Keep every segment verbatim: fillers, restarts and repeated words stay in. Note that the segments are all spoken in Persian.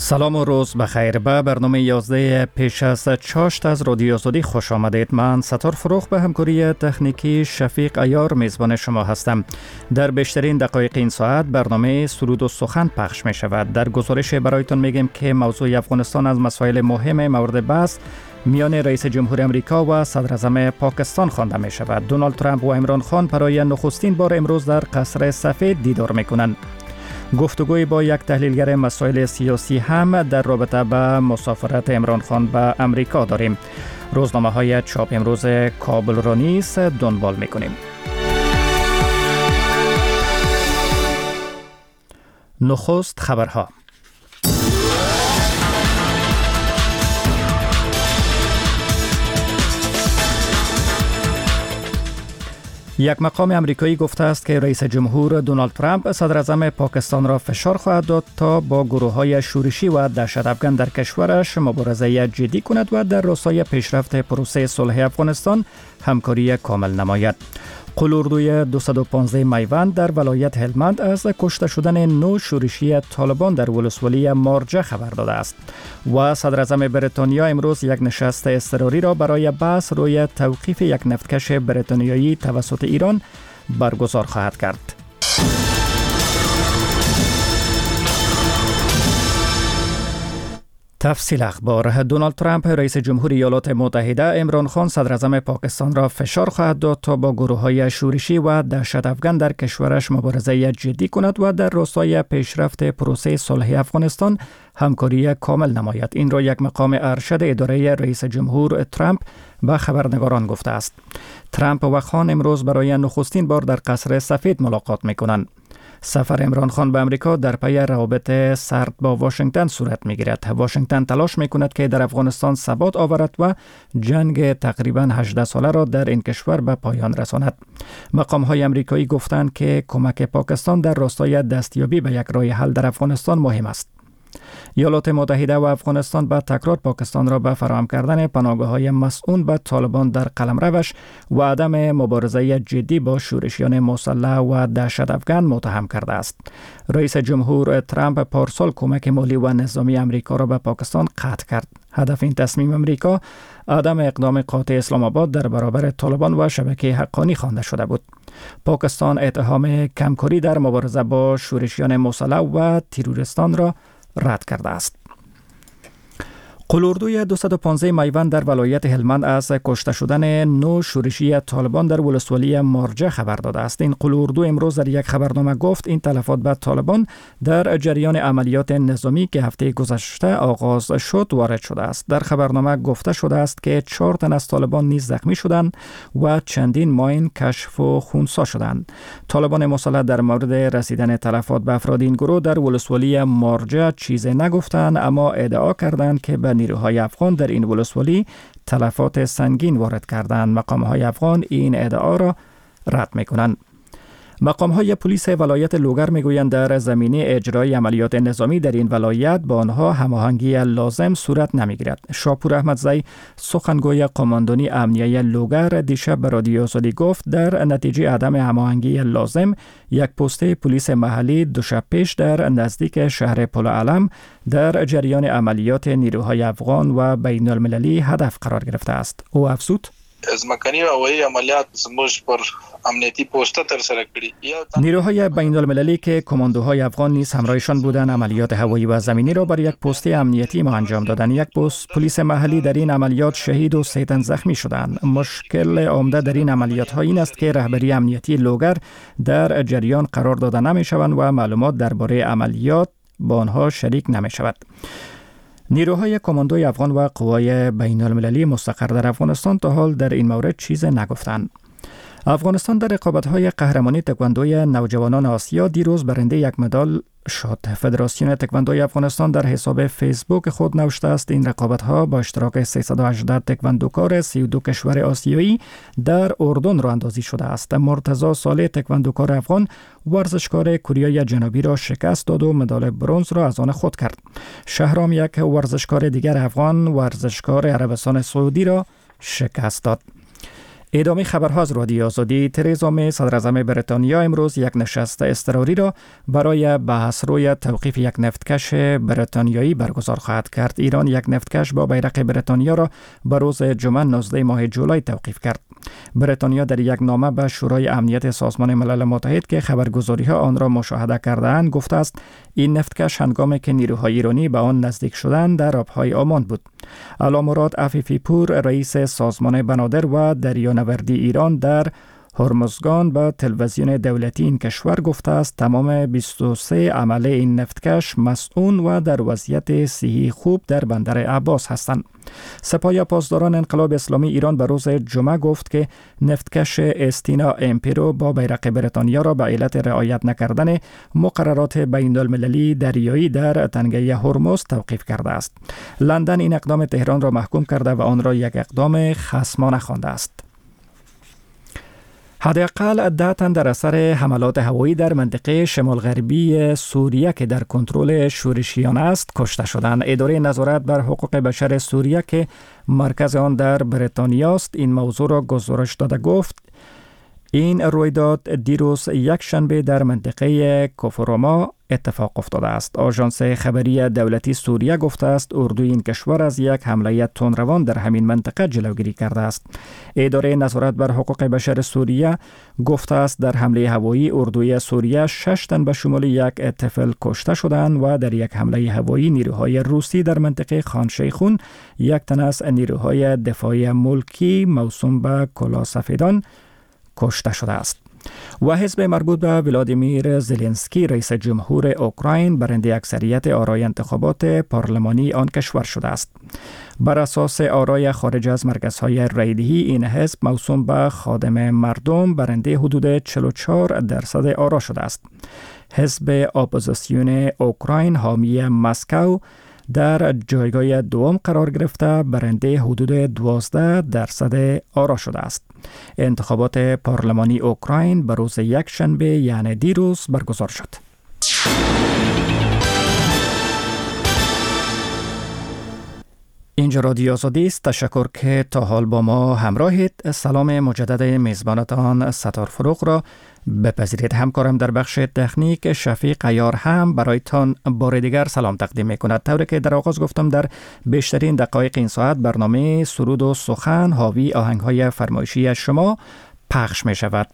سلام و روز بخیر. به برنامه یازده پیش از چاشت از رادیو آزادی خوش آمدید. من ستار فروخ به همکاری تکنیکی شفیق عیار میزبان شما هستم. در بیشترین دقایق این ساعت برنامه سرود و سخن پخش می شود. در گزارش برایتون میگیم که موضوع افغانستان از مسائل مهم مورد بحث میان رئیس جمهور امریکا و صدر اعظم پاکستان خوانده می شود. دونالد ترامپ و عمران خان برای نخستین بار امروز در قصر سفید دیدار می کنند. گفتگوی با یک تحلیلگر مسائل سیاسی هم در رابطه با مسافرت عمران خان به امریکا داریم. روزنامه های چاپ امروز کابل را نیز دنبال می کنیم. نخست خبرها. یک مقام امریکایی گفته است که رئیس جمهور دونالد ترامپ صدر اعظم پاکستان را فشار خواهد داد تا با گروه‌های شورشی و دهشت‌افکن در کشورش مبارزه جدی کند و در راستای پیشرفت پروسه صلح افغانستان همکاری کامل نماید. قلوردوی دویست و پانزده میوند در ولایت هلمند از کشته شدن نو شورشی طالبان در ولسوالی مارجه خبر داده است. و صدر اعظم بریتانیا امروز یک نشست اضطراری را برای بحث روی توقیف یک نفتکش بریتانیایی توسط ایران برگزار خواهد کرد. تفصیل اخبار. دونالد ترامپ رئیس جمهور ایالات متحده عمران خان صدر اعظم پاکستان را فشار خواهد داد تا با گروه‌های شورشی و دهشت‌افکن در کشورش مبارزه جدی کند و در راستای پیشرفت پروسه صلح افغانستان همکاری کامل نماید. این را یک مقام ارشد اداره رئیس جمهور ترامپ به خبرنگاران گفته است. ترامپ و خان امروز برای نخستین بار در قصر سفید ملاقات می‌کنند. سفر عمران خان به امریکا در پی روابط سرد با واشنگتن صورت می‌گیرد. واشنگتن تلاش می‌کند که در افغانستان ثبات آورد و جنگ تقریباً هجده ساله را در این کشور به پایان رساند. مقام‌های امریکایی گفتند که کمک پاکستان در راستای دستیابی به یک راه حل در افغانستان مهم است. ایالات متحده و افغانستان به تکرار پاکستان را به فراهم کردن پناهگاه‌های مسئول به طالبان در قلمروش و عدم مبارزه جدی با شورشیان مسلح و دهشت‌افکن متهم کرده است. رئیس جمهور ترامپ پارسال کمک مالی و نظامی امریکا را به پاکستان قطع کرد. هدف این تصمیم امریکا عدم اقدام قاطع اسلام آباد در برابر طالبان و شبکه حقانی خوانده شده بود. پاکستان اتهام کمکاری در مبارزه با شورشیان مسلح و تروریستان را رد کرده است. قلوردوی دویست و پانزده میوند در ولایت هلمند از کشته شدن نو شورشی طالبان در ولسوالی مارجه خبر داده است. این قلوردو امروز در یک خبرنامه گفت این تلفات به طالبان در جریان عملیات نظامی که هفته گذشته آغاز شد وارد شده است. در خبرنامه گفته شده است که چهار تن از طالبان نیز زخمی شدند و چندین ماین کشف و خونسا شدند. طالبان مسلح در مورد رسیدن تلفات به افراد این گروه در ولسوالی مارجه چیزی نگفتند، اما ادعا کردند که به نیروهای افغان در این ولسوالی تلفات سنگین وارد کردند. مقام‌های افغان این ادعا را رد می‌کنند. مقام‌های پلیس ولایت لوگر می‌گویند در زمینه اجرای عملیات نظامی در این ولایت با آنها هماهنگی لازم صورت نمی‌گیرد. شاپور احمدزی سخنگوی قماندانی امنیه لوگر دیشب به رادیو آزادی گفت در نتیجه عدم هماهنگی لازم یک پست پلیس محلی دو شب پیش در نزدیک شهر پل علم در جریان عملیات نیروهای افغان و بین المللی هدف قرار گرفته است. او افزود: از مکانی و هوایی عملیات زموږ پر امنیتی پوسټه تر سره کړي. نیروهای بین المللی که کماندوهای افغان نیز همراهشان بودند عملیات هوایی و زمینی را بر یک پست امنیتی ما انجام دادند. یک پست پلیس محلی در این عملیات شهید و سه تن زخمی شدند. مشکل عمده در این عملیات ها این است که رهبری امنیتی لوگر در جریان قرار داده نمی شوند و معلومات درباره عملیات با آنها شریک نمی شود. نیروهای کماندوی افغان و قوای بین المللی مستقر در افغانستان تا حال در این مورد چیز نگفتند. افغانستان در رقابت‌های قهرمانی تکواندوی نوجوانان آسیا دیروز برنده یک مدال شد. فدراسیون تکواندوی افغانستان در حساب فیسبوک خود نوشته است این رقابت‌ها با اشتراک سیصد و هجده تکواندوکار سی و دو کشور آسیایی در اردن راه اندازی شده است. مرتضی صالح تکواندوکار افغان ورزشکار کره جنوبی را شکست داد و مدال برنز را از آن خود کرد. شهرام یک ورزشکار دیگر افغان ورزشکار عربستان سعودی را شکست داد. ادامه خبرها از رادیو آزادی. ترزا می صدراعظم بریتانیا امروز یک نشست اضطراری را برای بحث روی توقیف یک نفتکش بریتانیایی برگزار خواهد کرد. ایران یک نفتکش با بیرق بریتانیا را به روز جمعه نوزدهم ماه جولای توقیف کرد. بریتانیا در یک نامه به شورای امنیت سازمان ملل متحد که خبرگزاری‌ها آن را مشاهده کرده‌اند گفته است این نفتکش هنگامی که نیروهای ایرانی به آن نزدیک شدند در آبهای عمان بود. علامراد عفیفی پور رئیس سازمان بنادر و دریانوردی ایران در هرمزگان به تلویزیون دولتی این کشور گفته است تمام بیست و سه عمله این نفتکش مسئول و در وضعیت صحی خوب در بندر عباس هستند. سپاه پاسداران انقلاب اسلامی ایران به روز جمعه گفت که نفتکش استینا امپیرو با بیرق بریتانیا را به علت رعایت نکردن مقررات بین المللی دریایی در تنگه هرمز توقیف کرده است. لندن این اقدام تهران را محکوم کرده و آن را یک اقدام خصمانه خوانده است. حداقل ده تن در اثر حملات هوایی در منطقه شمال غربی سوریه که در کنترل شورشیان است کشته شدند. اداره نظارت بر حقوق بشر سوریه که مرکز آن در بریتانیا است این موضوع را گزارش داده گفت این رویداد دیروز یک شنبه در منطقه کفرما اتفاق افتاده است. آژانس خبری دولتی سوریه گفته است اردوی این کشور از یک حمله تندروان در همین منطقه جلوگیری کرده است. اداره نظارت بر حقوق بشر سوریه گفته است در حمله هوایی اردوی سوریه شش تن به شمول یک طفل کشته شدند و در یک حمله هوایی نیروهای روسی در منطقه خان شیخون یک تن از نیروهای دفاعی ملکی موسوم به کلاه سفیدان کشته شده است. و حزب مربوط به ولادیمیر زلنسکی رئیس جمهور اوکراین برنده اکثریت آرای انتخابات پارلمانی آن کشور شده است. بر اساس آرای خارج از مرکزهای رایدهی این حزب موسوم به خادم مردم برنده حدود چهل و چهار درصد آرا شده است. حزب اپوزیسیون اوکراین حامی مسکو در جایگاه دوم قرار گرفته برنده حدود دوازده درصد آرا شده است. انتخابات پارلمانی اوکراین به روز یک شنبه یعنی دیروز برگزار شد. اینجا رادیو آزادی است. تشکر که تا حال با ما همراهید. سلام مجدد میزبانتان ستار فروغ را بپذیرید. همکارم در بخش تکنیک شفیق عیار هم برایتان بار دیگر سلام تقدیم میکند. طوری که در آغاز گفتم در بیشترین دقایق این ساعت برنامه سرود و سخن حاوی آهنگ‌های فرمایشی شما پخش می شود.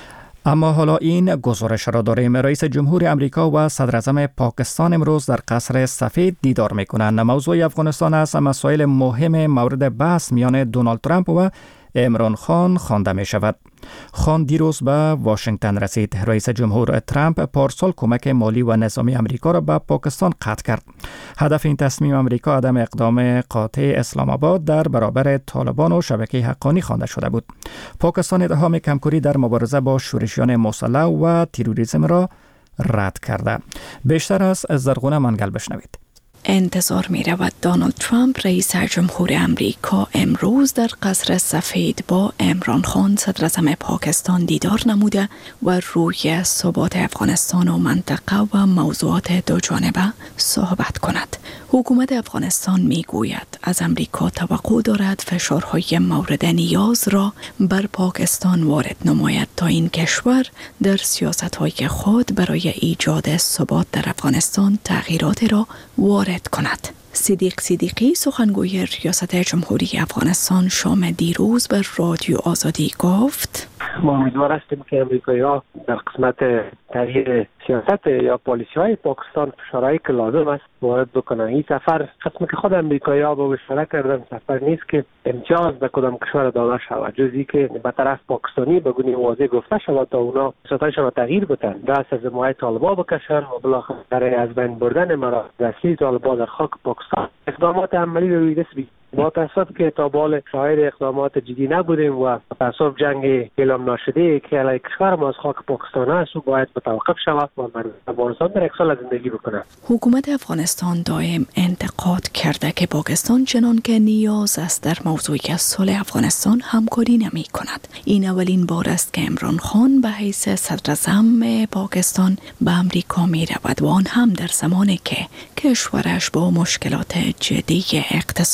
اما حالا این گزارش را داریم. رئیس جمهور امریکا و صدر اعظم پاکستان امروز در قصر سفید دیدار میکنند. موضوع افغانستان از مسائل مهم مورد بحث میان دونالد ترامپ و عمران خان خوانده می شود. خان دیروز به واشنگتن رسید. رئیس جمهور ترامپ پارسال کمک مالی و نظامی امریکا را به پاکستان قطع کرد. هدف این تصمیم امریکا عدم اقدام قاطع اسلام آباد در برابر طالبان و شبکه حقانی خوانده شده بود. پاکستان اتهام کمکاری در مبارزه با شورشیان مسلح و تروریسم را رد کرده. بیشتر از زرغونه منگل بشنوید. انتظار می رود دونالد ترامپ رئیس جمهور امریکا امروز در قصر سفید با عمران خان صدر اعظم پاکستان دیدار نموده و روی ثبات افغانستان و منطقه و موضوعات دو جانبه صحبت کند. حکومت افغانستان می گوید از امریکا توقع دارد فشارهای مورد نیاز را بر پاکستان وارد نماید تا این کشور در سیاست‌های خود برای ایجاد ثبات در افغانستان تغییرات را وارد کند. صدیق صدیقی سخنگوی ریاست جمهوری افغانستان شام دیروز بر رادیو آزادی گفت ما امیدوار هستیم که امریکایی‌ها در قسمت تغییر سیاست یا پالیسی‌های پاکستان فشارهایی که لازم است وارد بکنن. این سفر قسمی که خود امریکایی‌ها با اشاره کردن سفر نیست که امتیاز به کدام کشور داده شود، جزی که به طرف پاکستانی به گونه واضح گفته شود تا اونا سیاستشان را تغییر بدن، دست از حمایت طالبان بکشن و بالاخره برای از بین بردن مراکز اصلی طالبان در خاک پاکستان اقدامات عملی روی دست بگیرند. با تاسف که تا بال شاهد اقدامات جدی نبودیم و تاسف جنگ اعلام نشده که علیه کشور ما از خاک پاکستان است و باید متوقف شود و مردم افغانستان در یک سال زندگی بکنه. حکومت افغانستان دائم انتقاد کرده که پاکستان چنان که نیاز است در موضوع صلح افغانستان همکاری نمی کند. این اولین بار است که عمران خان به حیث صدر اعظم پاکستان به امریکا می رود و آن هم در زمانی که کشورش با مشکلات جدی اقتصادی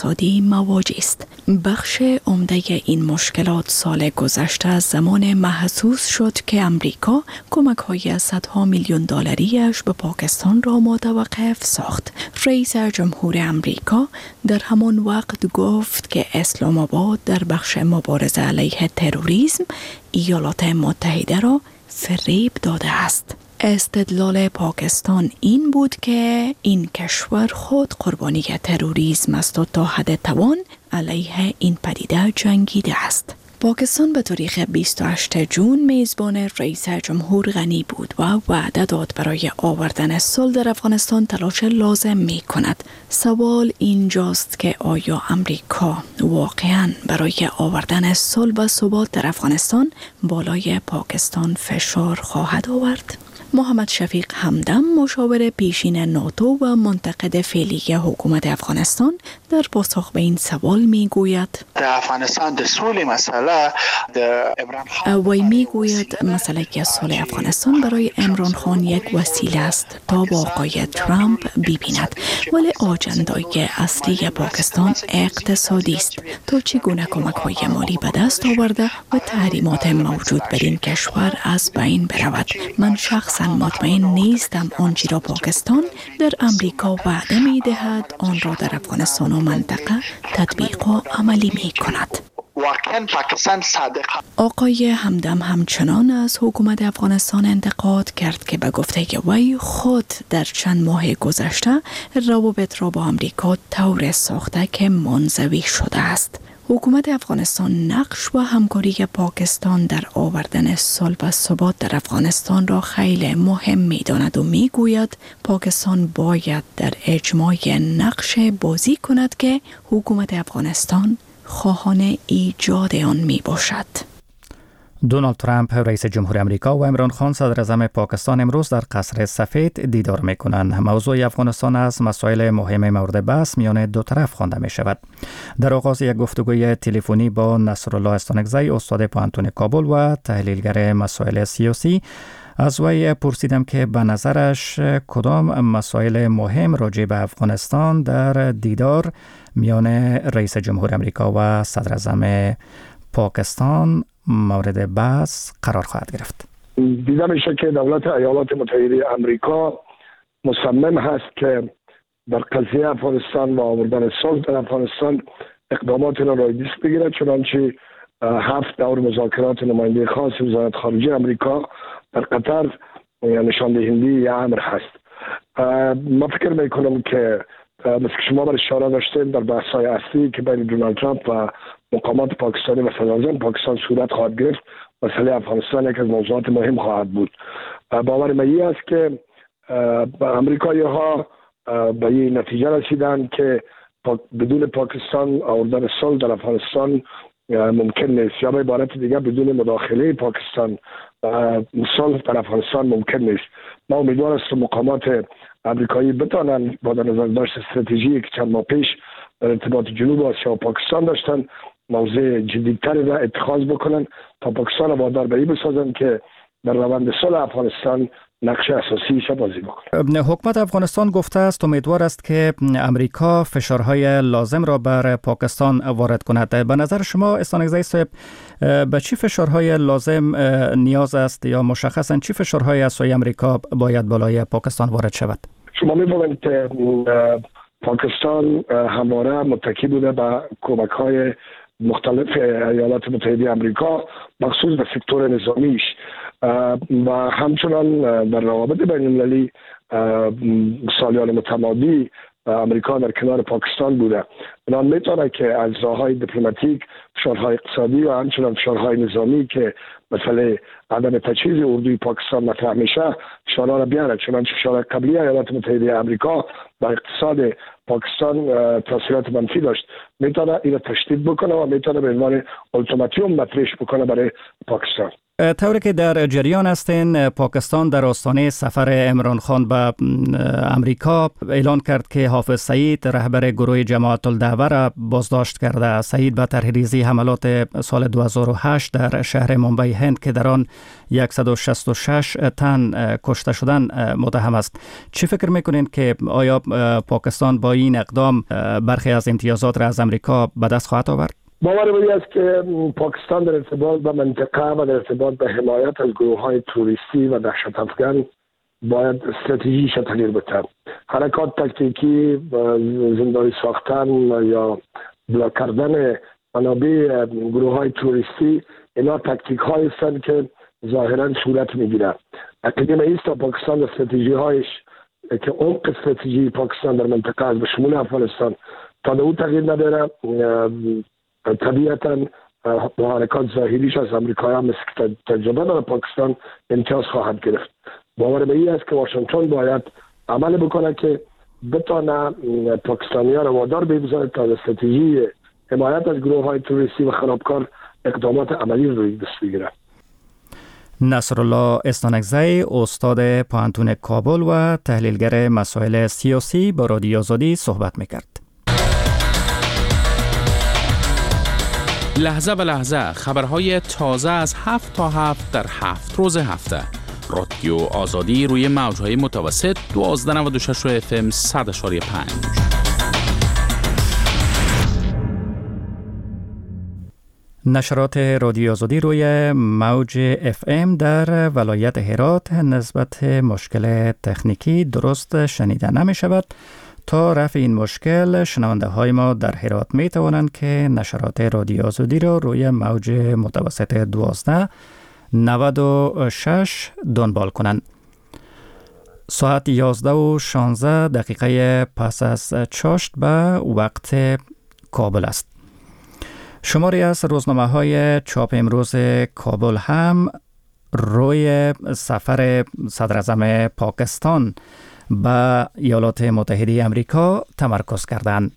مواجه است. بخش عمده این مشکلات سال گذشته از زمان محسوس شد که امریکا کمک‌های صدها میلیون دلاریش به پاکستان را متوقف ساخت. رئیس جمهور امریکا در همان وقت گفت که اسلام آباد در بخش مبارزه علیه تروریسم ایالات متحده را فریب داده است. استدلال پاکستان این بود که این کشور خود قربانی تروریسم است و تا حد توان علیه این پدیده جنگیده است. پاکستان به تاریخ بیست و هشتم جون میزبان رئیس جمهور غنی بود و وعده داد برای آوردن صلح در افغانستان تلاش لازم می کند. سوال اینجاست که آیا امریکا واقعاً برای آوردن صلح و ثبات در افغانستان بالای پاکستان فشار خواهد آورد؟ محمد شفیق همدم، مشاور پیشین ناتو و منتقد فعلی حکومت افغانستان، در پاسخ به این سوال میگوید در افغانستان د صلح مسئله د عمران خان وی میگوید مسئله صلح افغانستان برای عمران خان یک وسیله است تا با آقای ترامپ ببیند، ولی آجندای اصلی پاکستان اقتصادی است تا چگونه کمک‌های مالی به دست آورده و تحریمات موجود بر این کشور از بین برود. من شخصا مطمئن نیستم آنچه را پاکستان در امریکا وعده می دهد آن را در افغانستان و منطقه تطبیق و عملی می کند. واقعا پاکستان صادق. آقای همدم همچنان از حکومت افغانستان انتقاد کرد که به گفته وی خود در چند ماه گذشته روابط را با امریکا طور ساخته که منزوی شده است. حکومت افغانستان نقش و همکاری پاکستان در آوردن صلح و ثبات در افغانستان را خیلی مهم می‌داند و می‌گوید پاکستان باید در اجماع نقش بازی کند که حکومت افغانستان خواهان ایجاد آن میباشد. دونالد ترامپ رئیس جمهور امریکا و عمران خان صدر اعظم پاکستان امروز در قصر سفید دیدار میکنند. موضوع افغانستان از مسائل مهم مورد بحث میان دو طرف خوانده می شود. در آغاز یک گفتگوی تلفنی با نصرالله استانکزی، استاد پوهنتون کابل و تحلیلگر مسائل سیاسی، از وی پرسیدم که به نظرش کدام مسائل مهم راجع به افغانستان در دیدار میان رئیس جمهور امریکا و صدر اعظم پاکستان مورد بحث قرار خواهد گرفت. دیده میشه که دولت ایالات متحده امریکا مصمم هست که در قضیه افغانستان و آوردن صلح در افغانستان اقدامات را راه دست بگیرد، چنانچه هفت دور مذاکرات نماینده خاص وزارت خارجه امریکا در قطر نشان دهنده این امر هست. ما فکر میکنم که مثل که شما بر اشاره داشتیم در بحث‌های اصلی که بین دونالد ترامپ و مقامات پاکستانی و صدر اعظم پاکستان صورت خواهد گرفت، مسئله افغانستان یک از موضوعات مهم خواهد بود. باور من این است که امریکایی‌ها به این نتیجه رسیدند که بدون پاکستان آوردن صلح در افغانستان ممکن نیست، یا به عبارت دیگه بدون مداخله پاکستان صلح در افغانستان ممکن نیست. ما امیدوار هستیم مقامات امریکایی بتوانند با در نظر داشت استراتژی که چند ماه پیش در ارتباط جنوب آسیا و پاکستان داشتن موضوع جدی‌تری را اتخاذ بکنن تا پاکستان را وادار به این بسازند که در روند صلح افغانستان نقش اساسی شد بازی بکنه. حکومت افغانستان گفته است امیدوار است که امریکا فشارهای لازم را بر پاکستان وارد کند. به نظر شما استانکزی صاحب به چی فشارهای لازم نیاز است یا مشخصاً چی فشارهای از سوی امریکا باید بالای پاکستان وارد شود؟ شما می‌فهمید که پاکستان همواره متکی بوده به کمک‌های مختلف ایالات متحده امریکا مخصوص به سکتور نظامیش و همچنان در روابط بین المللی سالیان متمادی امریکا در کنار پاکستان بوده. بنابراین میتونه که از راه‌های دیپلماتیک، فشارهای اقتصادی و همچنان فشارهای نظامی که مسئله عدم تجهیز اردوی پاکستان مطرح میشه فشارها را بیاره، چنانچه فشار قبلی ایالات متحده امریکا بر اقتصاد پاکستان تاثیرات منفی داشت. میتونه این را تشدید بکنه و میتونه به عنوان التیماتوم مطرح بکنه برای پاکستان. طوری که در جریان هستین، پاکستان در آستانه سفر عمران خان به امریکا اعلان کرد که حافظ سعید رهبر گروه جماعت الدعوه را بازداشت کرده. سعید به طرحریزی حملات سال دو هزار و هشت در شهر مومبای هند که در آن صد و شصت و شش تن کشته شدن متهم است. چی فکر میکنین که آیا پاکستان با این اقدام برخی از امتیازات را از امریکا به دست خواهد آورد؟ باور من است که پاکستان در ارتباط به منطقه و در ارتباط به حمایت از گروه‌های توریستی و دهشت افکن باید استراتژیش تغییر بده. حرکات تاکتیکی، زندانی ساختن یا بلاک کردن منابع گروه‌های توریستی، اینا تاکتیک هایی هستند که ظاهرا صورت میگیره. اقدام است تا پاکستان استراتژی هایش که عمق استراتژی پاکستان در منطقه از به شمول افغانستان تا به اون تغییر نداره، طبیعتاً با حرکات ظاهریش از امریکایی هم مثل تجربه در پاکستان امتیاز خواهد گرفت. باور به این است که واشنگتن باید عمل بکنه که بتانه پاکستانی ها را وادار بگذاره تا استراتژی حمایت از گروه های توریستی و خرابکار اقدامات عملی روی دست بگیره. نصرالله استانکزی، استاد پوهنتون کابل و تحلیلگر مسائل سیاسی، با رادیو آزادی صحبت میکرد. لحظه به لحظه خبرهای تازه از هفت تا هفت در هفت روز هفته. رادیو آزادی روی موجهای متوسط دوازده و نود و شش اف ام صد و پنج. نشرات رادیو آزادی روی موج اف ام در ولایت هرات نسبت مشکل تکنیکی درست شنیده نمی شود. تا رفع این مشکل، شنونده های ما در هرات می توانند که نشرات رادیو آزادی را روی موج متوسط دوازده نود و شش دنبال کنند. ساعت یازده و شانزده دقیقه پس از چاشت به وقت کابل است. شماری از روزنامه های چاپ امروز کابل هم روی سفر صدراعظم پاکستان به ایالات متحده آمریکا تمرکز کردند.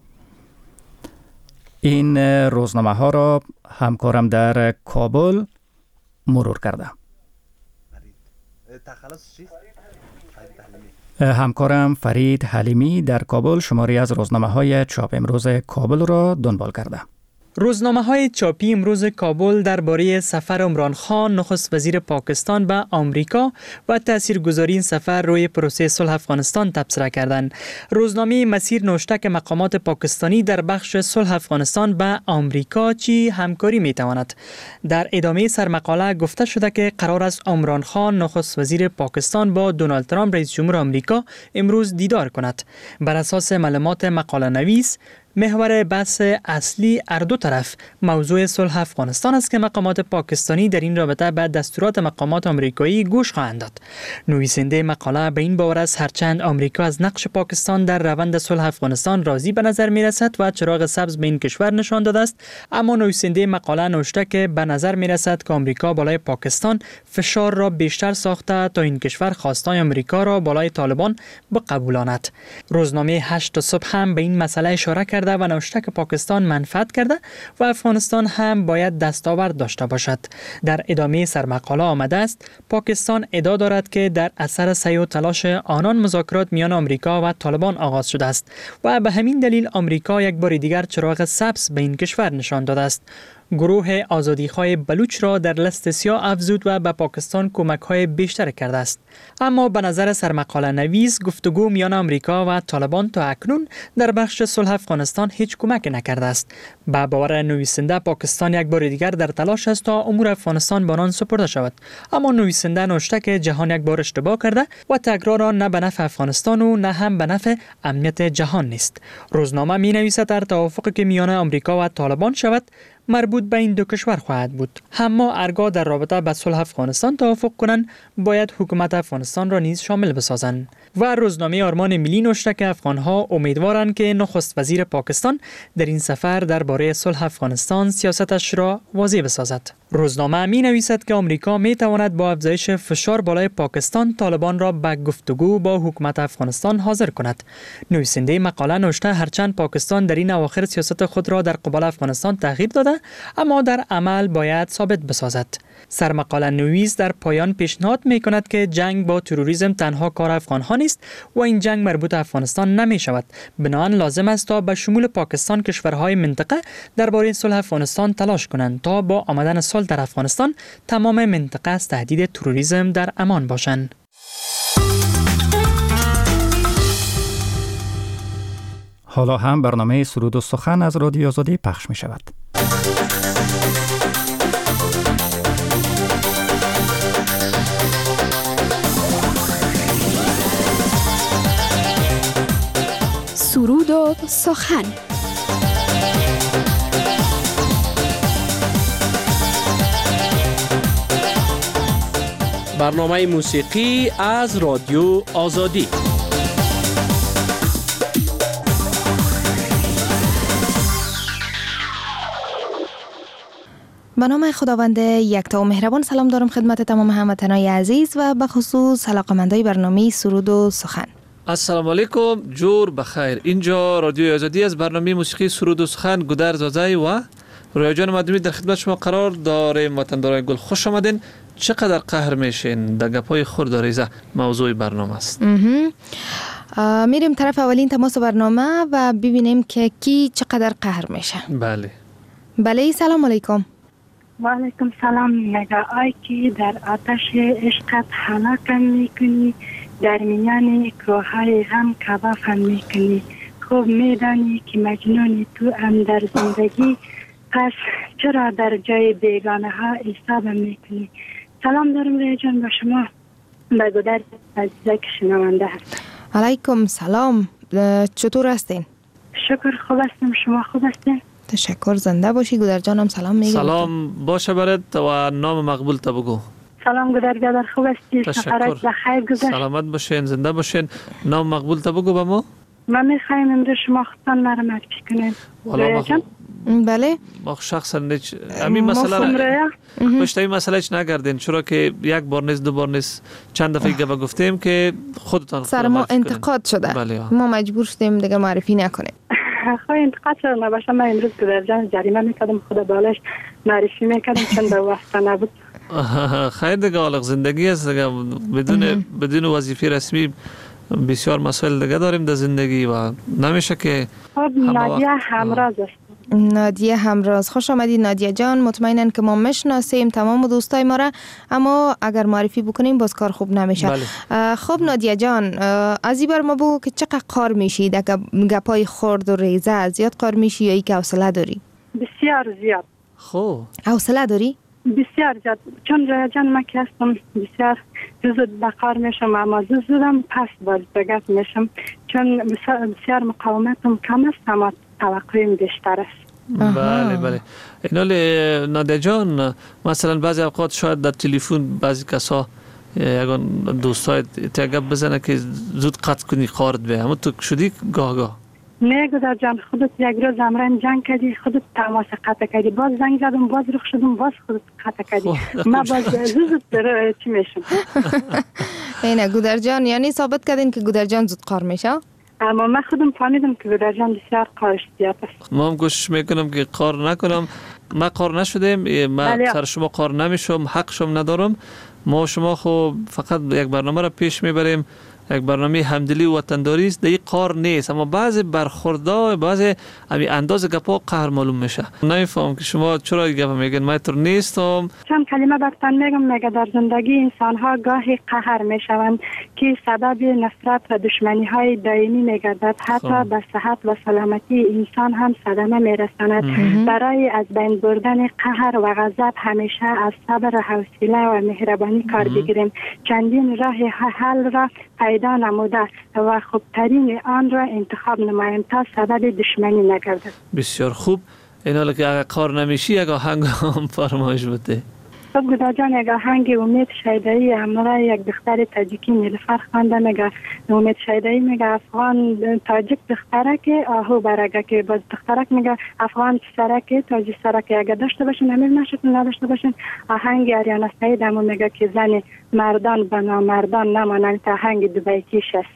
این روزنامه ها را همکارم در کابل مرور کرده. همکارم فرید حلیمی در کابل شماری از روزنامه های چاپ امروز کابل را دنبال کرده. روزنامه های چاپی امروز کابل درباره سفر عمران خان نخست وزیر پاکستان به آمریکا و تاثیرگذاری این سفر روی پروسه صلح افغانستان تبصره کردند. روزنامه مسیر نوشته که مقامات پاکستانی در بخش صلح افغانستان به آمریکا چی همکاری می تواند. در ادامه سرمقاله گفته شده که قرار است عمران خان نخست وزیر پاکستان با دونالد ترامپ رئیس جمهور آمریکا امروز دیدار کند. بر اساس معلومات مقاله نویس، محور بحث اصلی هر دو طرف موضوع صلح افغانستان است که مقامات پاکستانی در این رابطه به دستورات مقامات آمریکایی گوش خواهند داد. نویسنده مقاله به این باور است هرچند آمریکا از نقش پاکستان در روند صلح افغانستان راضی به نظر می رسد و چراغ سبز به این کشور نشان داده است، اما نویسنده مقاله نوشته که به نظر می رسد که آمریکا بالای پاکستان فشار را بیشتر ساخته تا این کشور خواستای آمریکا را بالای طالبان بقبولاند. روزنامه هشت صبح هم به این مسئله اشاره کرد و نوشته که پاکستان منفعت کرده و افغانستان هم باید دستاورد داشته باشد. در ادامه سرمقاله آمده است پاکستان ادعا دارد که در اثر سعی و تلاش آنان مذاکرات میان آمریکا و طالبان آغاز شده است و به همین دلیل آمریکا یک بار دیگر چراغ سبز به این کشور نشان داده است. گروه آزادیخواه بلوچ را در لست سیاه افزود و به پاکستان کمک‌های بیشتر کرده است. اما به نظر سرمقاله نویس گفتگو میان آمریکا و طالبان تا اکنون در بخش صلح افغانستان هیچ کمک نکرده است. به باور نویسنده پاکستان یک بار دیگر در تلاش است تا امور افغانستان به آنان سپرده شود. اما نویسنده نوشته که جهان یک بار اشتباه کرده و تکرار آن نه به نفع افغانستان و نه هم به نفع امنیت جهان نیست. روزنامه می نویسد در توافقی که میان آمریکا و طالبان شود مربوط به این دو کشور خواهد بود. اما هرگاه در رابطه با صلح افغانستان توافق کنند باید حکومت افغانستان را نیز شامل بسازند. و روزنامه آرمان ملی نوشته که افغانها امیدوارند که نخست وزیر پاکستان در این سفر درباره صلح افغانستان سیاستش را واضح بسازد. روزنامه می نویسد که آمریکا می تواند با افزایش فشار بالای پاکستان طالبان را به گفتگو با حکومت افغانستان حاضر کند. نویسنده مقاله نوشته هرچند پاکستان در این اواخر سیاست خود را در قبال افغانستان تغییر داده، اما در عمل باید ثابت بسازد. سرمقاله نویس در پایان پیشنهاد می کند که جنگ با تروریسم تنها کار افغان ها نیست و این جنگ مربوط افغانستان نمی شود. بنابراین لازم است تا به شمول پاکستان کشورهای منطقه درباره صلح افغانستان تلاش کنند تا با آمدن صلح در افغانستان تمام منطقه از تهدید تروریسم در امان باشند. حالا هم برنامه سرود و سخن از رادیو آزادی پخش می شود. سرود و سخن. برنامه موسیقی از رادیو آزادی. به نام خداوند یکتا و مهربان سلام دارم خدمت تمام هموطنان عزیز و به خصوص علاقه‌مندان برنامه سرود و سخن. السلام علیکم، جور بخیر. اینجا رادیو آزادی از برنامه موسیقی سرود و سخن گودر زازای و رویا جان مدومی در خدمت شما قرار داریم. وطنداران گل خوش آمدین. چقدر قهر میشین؟ در گپای خورد و ریزه موضوع برنامه است. میریم طرف اولین تماس برنامه و ببینیم که کی چقدر قهر میشه. بله بله، سلام علیکم. و علیکم سلام. نگاهی که در آتش عشقت هلاکم میکنی، در میان کوههای غم کبابم میکنی. خوب میدانی که مجنون تو ام در زندگی، پس چرا در جای بیگانه ها حسابم میکنی؟ سلام دارم رویا جان، با شما به گودر عزیزه که شنونده هست. علیکم سلام، چطور هستین؟ شکر خوب هستم، شما خوب هستین؟ تشکر، زنده باشی. گودر جانم سلام میگم. سلام باشه برات و نام مقبول تا بگو. سلام گودر گودر، خوب هستی؟ سفرت بخیر گذشت؟ سلامت باشین، زنده باشین. نام مقبول تا بگو به ما. من میخوایم امروز شما خودتان مرا معرفی کنین. والا ما بله ما شخصا نچ همین مسئله پشت این مسئله چ نگردین، چرا که یک بار نیست دو بار نیست چند دفعه گپ گفتیم که خودتان سر ما انتقاد شده. بله ما مجبور شدیم دیگه معرفی نکنیم. خواهی انتقاد شده نباشه. من امروز گودر جان جریمه میکردم، خدا بالش معرفی میکردم چند به وقت نبود. خیر دیگه، حالا زندگی است دیگه. بدون بدون وظیفه رسمی بسیار مسائل دیگه داریم در زندگی و نمیشه که. خب نادیه همراز است. نادیه همراز، خوش آمدید نادیه جان. مطمئنن که ما میشناسیم تمام دوستای ما را، اما اگر معرفی بکنیم باز کار خوب نمیشه. بله. خب نادیه جان، از این بر ما بگو که چقدر قار میشی در گپای خرد و ریزه؟ زیاد قار میشی یا ای که حوصله داری؟ بسیار زیاد. خب حوصله داری؟ بسیار زیاد، چون رویا جان من که هستم بسیار زود بقار میشم، اما زود زودم پس باز بگت میشم، چون بسیار مقاومتم کم است اما توقعیم بیشتر است. بله بله. اینال نادیه جان، مثلا بعضی اوقات شاید در تلفن بعضی کسا یگان دوستای تگب بزنه که زود قطع کنی قارد به، اما تو شدی گاه گاه؟ نه گودر جان، خودت یک روز امرن جنگ کردی، خودت تماس قطع کردی، باز زنگ زدم، باز رخ شدم، باز خودت قطع کردی. ما باز زود داره چی میشم. اینه گودر جان، یعنی ثابت کردین که گودر جان زود قار میشه؟ اما من خودم فهمیدم که گودر جان بسیار قارش زیاد است. ما هم کوشش میکنم که قار نکنم. ما قار نشدیم، ما سر شما قار نمیشم، حق شما ندارم. ما شما خو فقط یک برنامه را پیش میبریم، یک برنامه همدلی و وطنداری است، دیگه قار نیست، اما بعضی برخوردها بعضی همین انداز گپا قهر معلوم میشه. نمیفهم که شما چرا گپ میگین من طور نیستم. چند کلمه براتون میگم. میگه در زندگی انسان ها گاهی قهر میشوند که سبب نفرت و دشمنی های دائمی میگردد، حتی به صحت و سلامتی انسان هم صدمه میرساند. برای از بین بردن قهر و غضب همیشه از صبر و حوصله و مهربانی کار بگیریم. چندین راه حل را پیدا نموده و خوبترین آن را انتخاب نماییم تا سبب دشمنی نگردد. بسیار خوب. این حالا که اگر کار نمیشی یک آهنگ هم فرمایش بده. خب گدا جان یک آهنگ امید شیدایی امرای یک دختر تاجیکی نیلوفر خوانده میگه امید شیدایی میگه افغان تاجیک دخترک آهو برگه که باز دخترک میگه افغان سرک تاجیک سرک اگه داشته باشین امیر نشتون نداشته باشین آهنگ آریانا سعید همون میگه که زن مردان به نامردان نمانند تا آهنگ دوبای کیش است.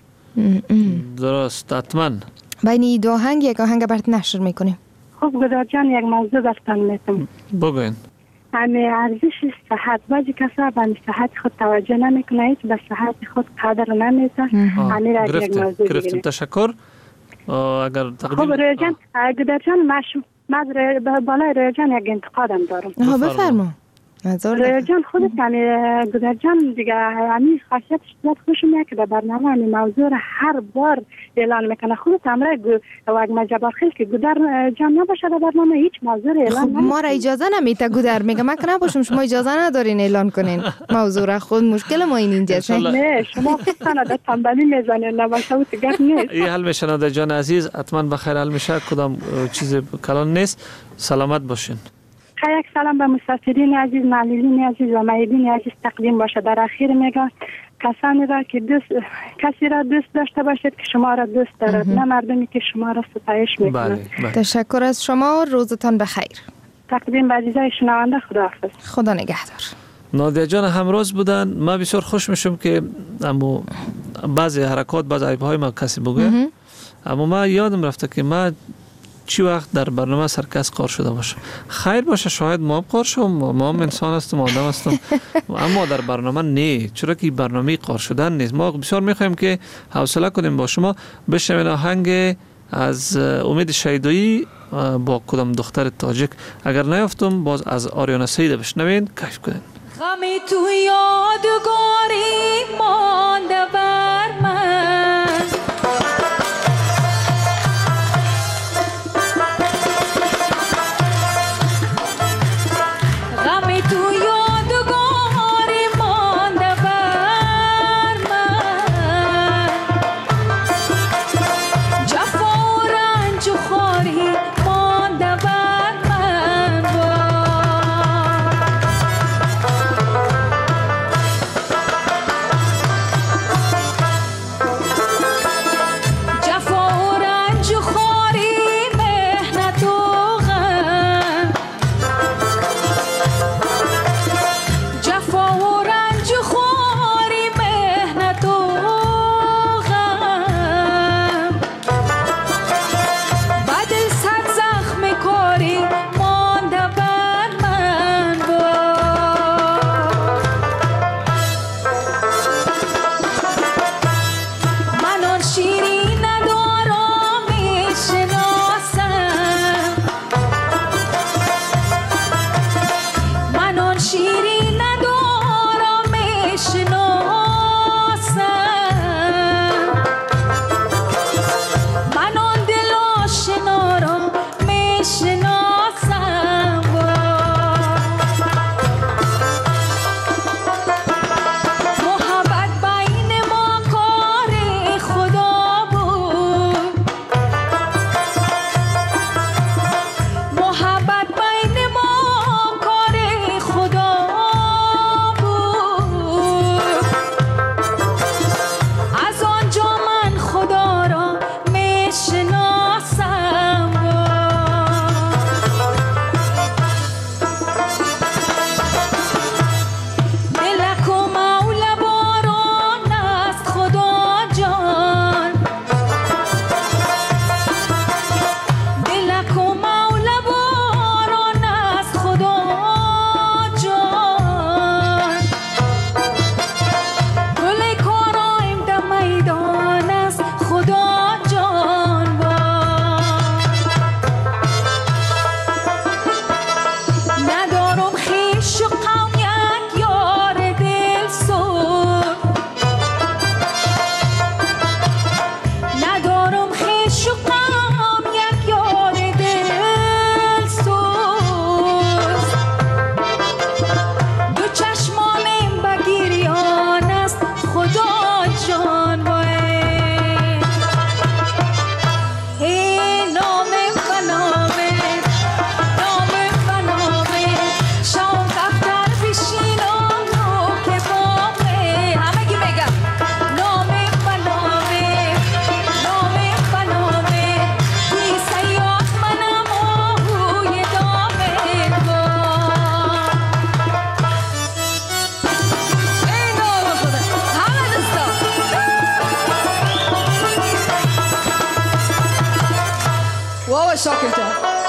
درست حتما بین این دو آهنگ یک آهنگ برات نشر میکنیم. خب گدا جان یک موضوع براتون میتونم بگوین. همه ارزش صحت بعضی کسا به صحت خود توجه نمیکنه هیچ به صحت خود قدر نمیده. همین را یک موضوع گرفتیم. تشکر. اگر تقدیم خب روی جان گدا جان مشو من بالای روی جان یک انتقادم دارم. ها بفرما. روی جان خودت یعنی گدا جان دیگه همین خاصیتش زیاد خوشم میاد که در برنامه همین موضوع را هر بار اعلان میکنه. خودت امره واگ مجبور خیلی که گودر جان نباشه در برنامه هیچ موضوع را اعلان نمیکنه. ما را اجازه نمیده گودر میگه من که نباشم شما اجازه ندارین اعلان کنین موضوع را. خود مشکل ما این اینجاست. نه شما خودتان در تنبلی میزنین نباشه و تگاه نیست. این حل میشه ناده جان عزیز حتما بخیر حل میشه کدام چیز کلان نیست. سلامت باشین. یک سلام به مسافرین عزیز معلولین عزیز و معیدین عزیز تقدیم باشه. در اخیر میگه کسانی را که دوست کسی را دوست داشته باشید که شما را دوست دارد نه مردمی که شما را ستایش میکنند. تشکر از شما. روزتان بخیر. تقدیم به عزیزای شنونده. خداحافظ. خدا نگهدار. نادیا جان همراز بودن. ما بسیار خوش میشم که اما بعضی حرکات بعضی عیب‌های ما کسی بگه. اما ما یادم رفته که ما چی وقت در برنامه سرکس کار شده باشه. خیر باشه شاید ما هم کار شدم ما هم انسان هستم آدم هستم اما در برنامه نه چرا که برنامه کار شدن نیست. ما بسیار میخوایم که حوصله کنیم با شما بشنویم آهنگ از امید شیدایی با کدام دختر تاجیک اگر نیافتم باز از آریانا سعید بشنوین کیف کنین. غمی تو یادگاری مانده بر من شاکرتم.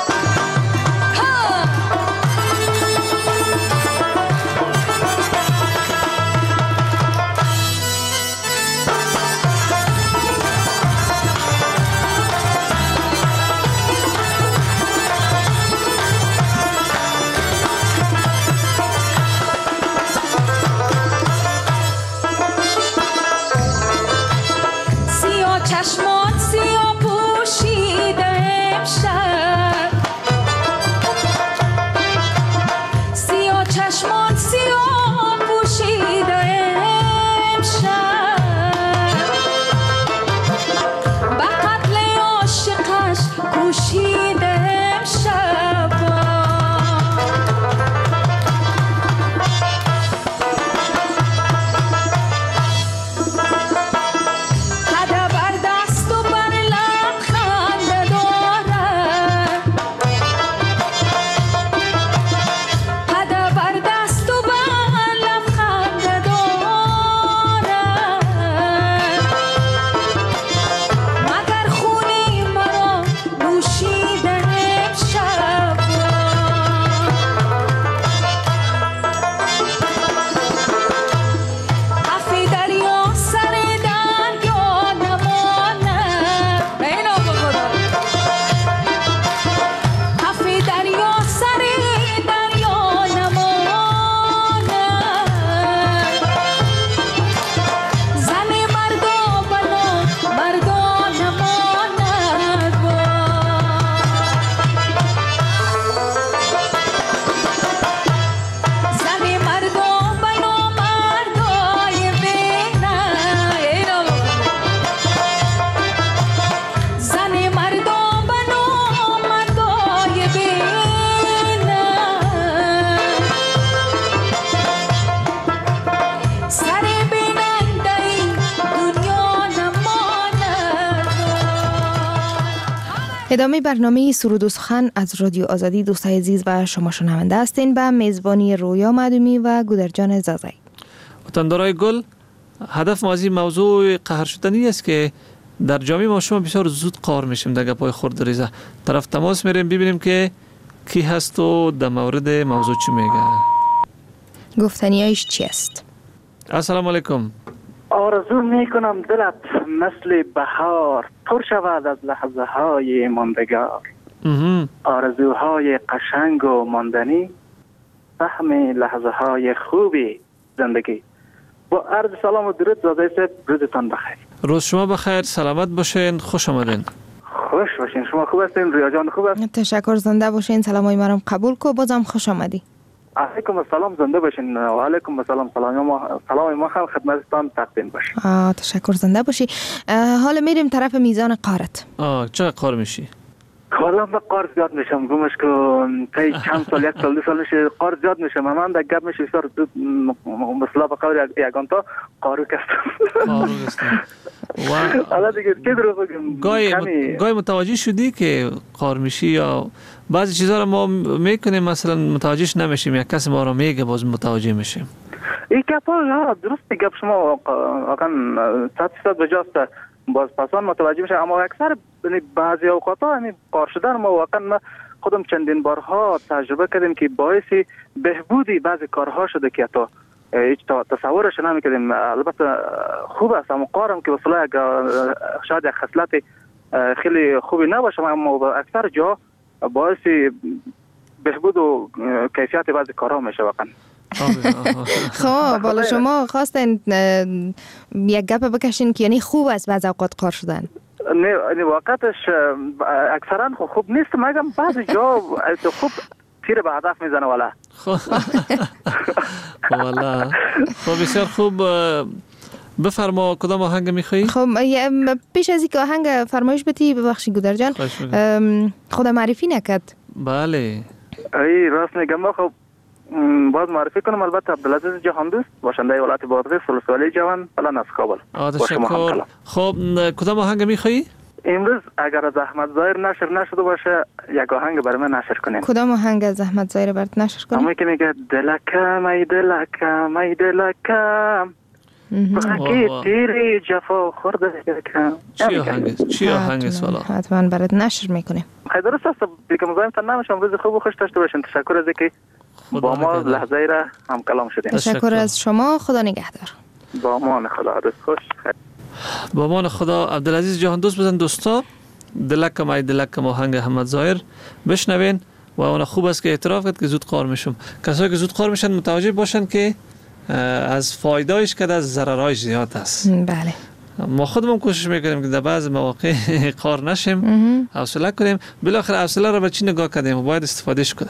چشمان سیاه پوشیده امشب، سیاه چشمان سیاه پوشیده امشب، به قتل عاشقش کوشیده امشب. ادامه برنامه سرود و سخن از رادیو آزادی. دوستای عزیز و شما شنونده هستین به میزبانی رویا معدومی و گودرجان زازایی. وطندارای گل، هدف ما از این موضوع قهر شدنی است که در جامعه ما شما بسیار زود قهر میشیم در گپای خرد ریزه. طرف تماس میریم ببینیم که کی هست و در مورد موضوع چی میگه. گفتنیایش چی است؟ السلام علیکم. آرزو میکنم دلت مثل بهار پر شود از لحظه های ماندگار، آرزوهای قشنگ و ماندنی، فهم لحظه های خوبی زندگی. با عرض سلام و درود زاده صاحب، روزتان بخیر. روز شما بخیر، سلامت باشین، خوش آمدین. خوش باشین. شما خوب هستین؟ ریا جان خوب است؟ تشکر، زنده باشین. سلامای مرا قبول کو، بازم خوش آمدی. علیکم السلام، زنده باشین. و علیکم السلام. سلام ما سلام ما هم خدمتتان تقدیم باشه. آه تشکر، زنده باشی. حالا میریم طرف میزان قارت. آه چقدر قار میشی؟ کلا به قار زیاد میشم. گمش کن تا چند سال، یک سال دو سال میشه قار زیاد میشم. من در گپ میشه بسیار مثلا به قول یگان تا قارو کستم. قارو کستم. حالا دیگه چه درو بگم. گاهی گاهی متوجه شدی که قار میشی یا بعضی چیزا رو ما میکنیم مثلا متوجهش نمیشیم، یک کسی ما رو میگه باز متوجه میشیم. این گپا درست گپ شما واقعا صد درصد بجاست. باز پسان متوجه میشه، اما اکثر بعضی اوقات ها همین قار شدن ما واقعا ما خودم چندین بارها تجربه کردیم که باعث بهبودی بعضی کارها شده که تا هیچ تصورش نمیکردیم. البته خوب است، اما قارم که مثلا شاید یک خصلت خیلی خوبی نباشه، اما اکثر جا باعث بهبود و کیفیت بعضی کارها میشه واقعا. خب بالا شما خواستین یک گپ بکشین که یعنی خوب است بعض اوقات قار شدن؟ نه واقعتش اکثرا خوب نیست، مگم بعضی جا خوب تیر به هدف میزنه. والا والا خب بسیار خوب. بفرما کدام آهنگ میخوایی؟ خب پیش از اینکه آهنگ فرمایش بدی، ببخشید گودرجان، خود معرفی نکرد. بله ای راست میگم. خب باز معرفی کنم. البته عبدالعزیز جهاندوست، باشنده ولایت بادغیس، ولسوالی جوان، الان از کابل. تشکر. خب کدام آهنگ میخوایی؟ امروز اگر از احمد ظاهر نشر نشده باشه یک آهنگ برای من نشر کنین. کدام آهنگ از احمد ظاهر برات نشر کنین؟ همون که میگه دلکم ای دلکم ای دلکم بخکی تیری جفا خورده کم. چی آهنگ چی آهنگ است والا؟ حتما برات نشر میکنیم. خیلی درست است. دیگه مزاحمتان نمیشم. روز خوب و خوش داشته باشین. تشکر از اینکه با ما لحظه ای را هم کلام شدین. تشکر از شما. خدا نگهدار. با امان خدا. روز خوش. با امان خدا. عبدالعزیز جهان دوست بزن دوستا، دلکم ای دلکم آهنگ احمد ظاهر بشنوین و اون خوب است که اعتراف کرد که زود قار میشم. کسایی که زود قار میشن متوجه باشن که از فایدهش که از ضررهاش زیاد است. بله. ما خودمون کوشش میکنیم که در بعض مواقع قار نشیم، حوصله کنیم. بالاخره حوصله رو به چی نگاه کردیم و باید استفادهش کنیم.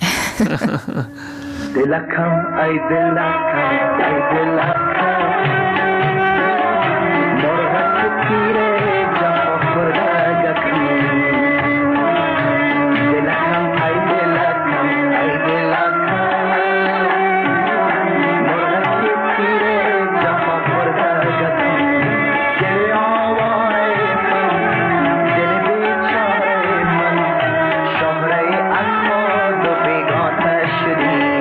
دلکم ای دلکم ای دلکم مرغک تیره جفا خورده گکی دلکم ای دلکم ای دلکم مرغک تیره جفا خورده گکی دل آواره من دل بیچاره من شهره از خود و بیگانه شدی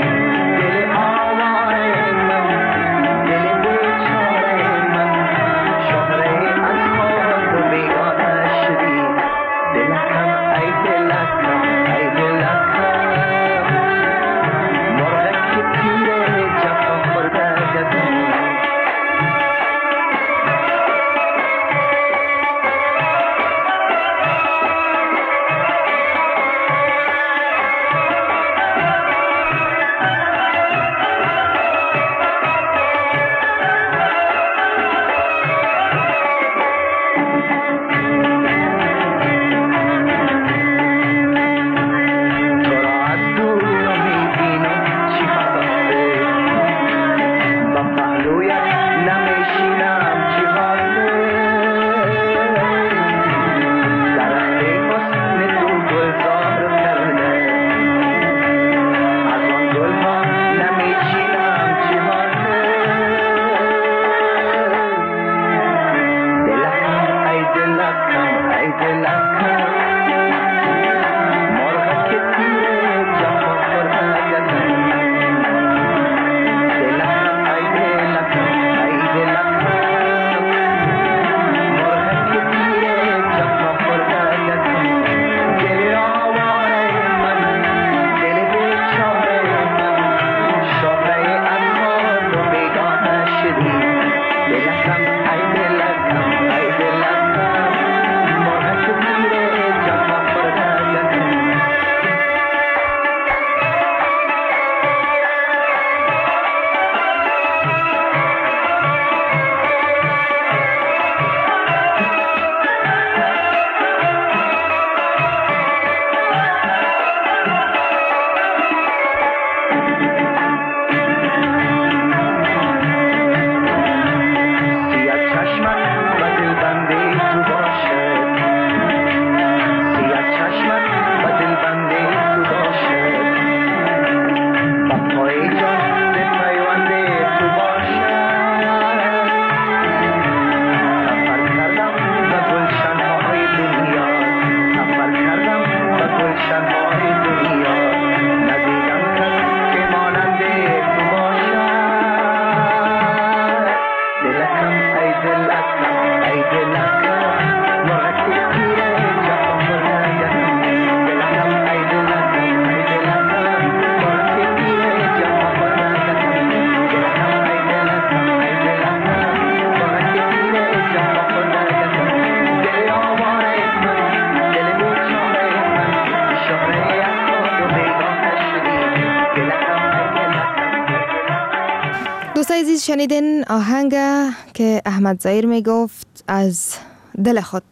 دوستای عزیز شنیدین آهنگ که احمد ظاهر می گفت از دل خود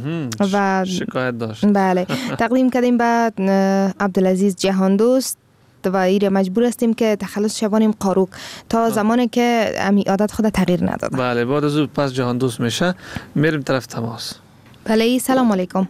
و شکایت داشت. بله تقدیم کردیم به عبدالعزیز جهان دوست و ایره مجبور هستیم که تخلص شوانیم قاروک تا زمانی که امی عادت خود تغییر نداده. بله بعد از پس جهان دوست میشه میریم طرف تماس. بله سلام علیکم.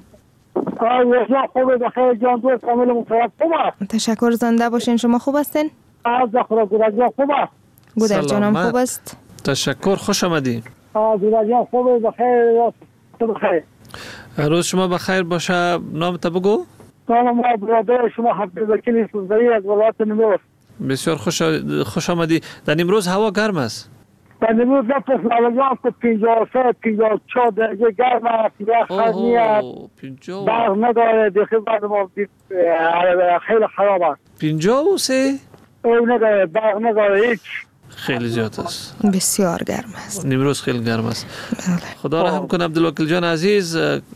خوب بخیر جان دوست کامل مفرد خوب. تشکر زنده باشین. شما خوب هستین؟ از خدا گودر جان خوب است. گودر جانم خوب است. تشکر خوش آمدی. گودر جان خوب بخیر تو بخیر. روز شما بخیر باشه. نامت بگو. نام ما برادر شما حفیظ وکیل سوزایی از ولایت نیمروز. بسیار خوش خوش آمدی. در نیمروز هوا گرم است. بنده بود نفس نوزان که پینجا و سه پینجا و چه درجه گرم است یخ نیست برق نداره دیخی بعد ما خیلی خراب است پینجا و سه؟ او نداره برق نداره هیچ خیلی زیاد است بسیار گرم است امروز خیلی گرم است خدا رحم کنه عبدالوکیل جان عزیز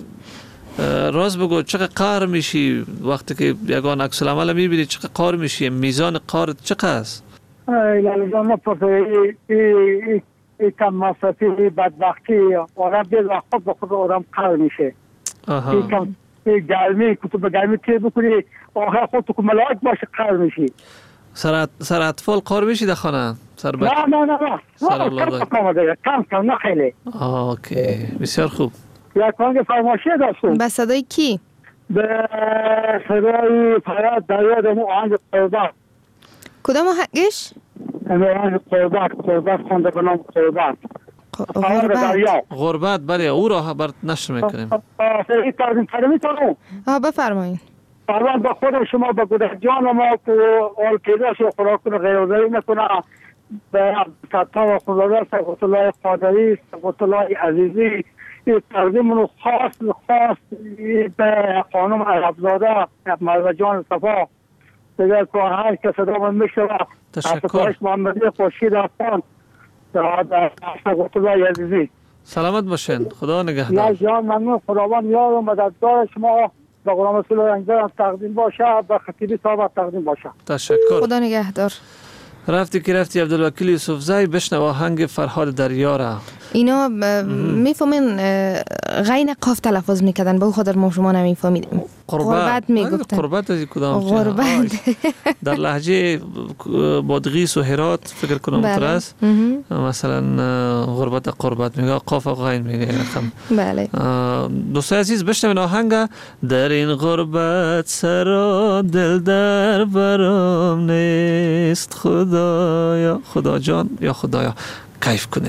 راست بگو چقدر قهر میشی وقتی که یگان عکس العمل میبینی چقدر قهر میشی میزان قهرت چقدر است ایلانی جان نپرسه ای کم مصرفی ای بدبختی آدم دل و خود به خود آدم قهر میشه ای کم ای گرمی که تو به گرمی تیر بکنی آخر خود تو که ملاک باشه قهر میشی سر سر اطفال قهر میشی در خانه سر بچه نه نه نه سر اولاد کم کم نه خیلی اوکی بسیار خوب یک کانگ فرماشی داشتم به صدای کی؟ به صدای فراد دریا دمو آنج قربت کدام حقش؟ آنج قربت قربت خونده به نام قربت غربت غربت بله او را برات نشر میکنیم این ترجمه کردمی تو آه بفرمایید اول به خود شما به گوده جان ما که آل پیداش و خوراک کنه غیروزایی نکنه به سطح و خداوند سقط الله قادری سقط الله عزیزی این تقدیم رو خاص خاص به خانم عربزاده مرزا جان صفا دیگر که هر که صدا من میشوه تشکر محمدی خورشید افغان سقط الله عزیزی سلامت باشین خدا نگهدار یا جان ممنون خداوند یار و مددگار شما به غلام رسول رنگدار تقدیم باشه به خطیبی صاحب تقدیم باشه تشکر خدا نگهدار رفتی که رفتی عبدالوکیل یوسفزئی بشنو آهنگ فرهاد دریا را اینا میفهمین غین قاف تلفظ میکردن به خاطر ما شما نمیفهمیدیم قربت میگفتن قربت از کدام قربت در لهجه بادغیس و هرات فکر کنم تراست مثلا غربت قربت میگه قاف و غین میگه رقم بله دوستای عزیز بشنوین آهنگ در این غربت سرا دل در برام نیست خدایا خدا جان یا خدایا کیف کنین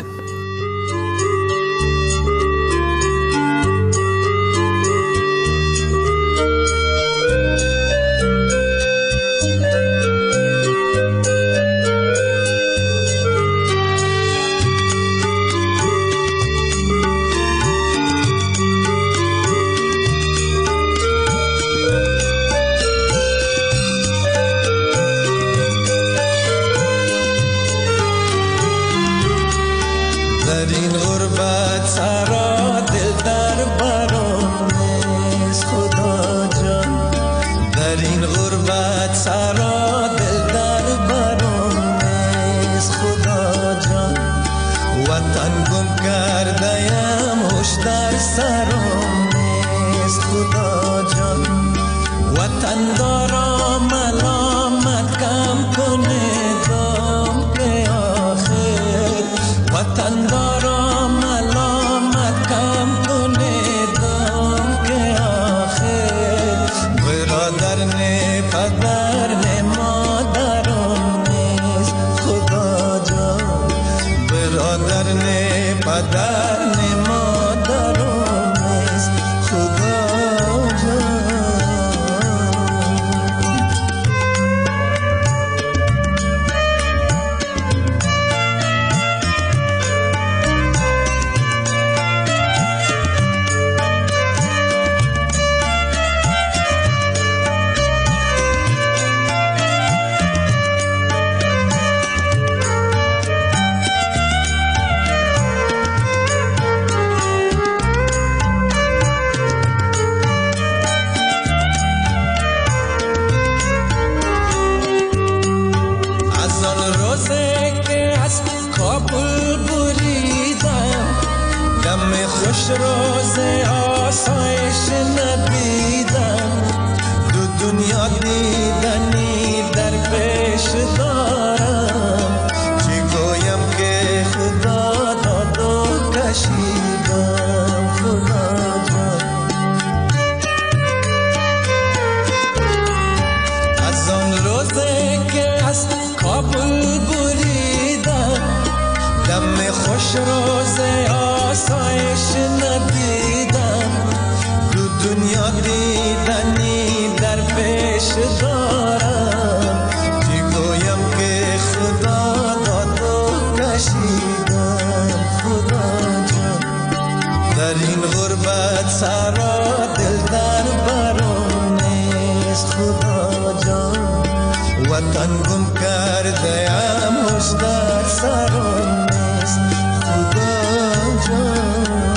دارم که گویم که خدا داد و کشیدم گردیم هوش در سرم نیست خدا جان.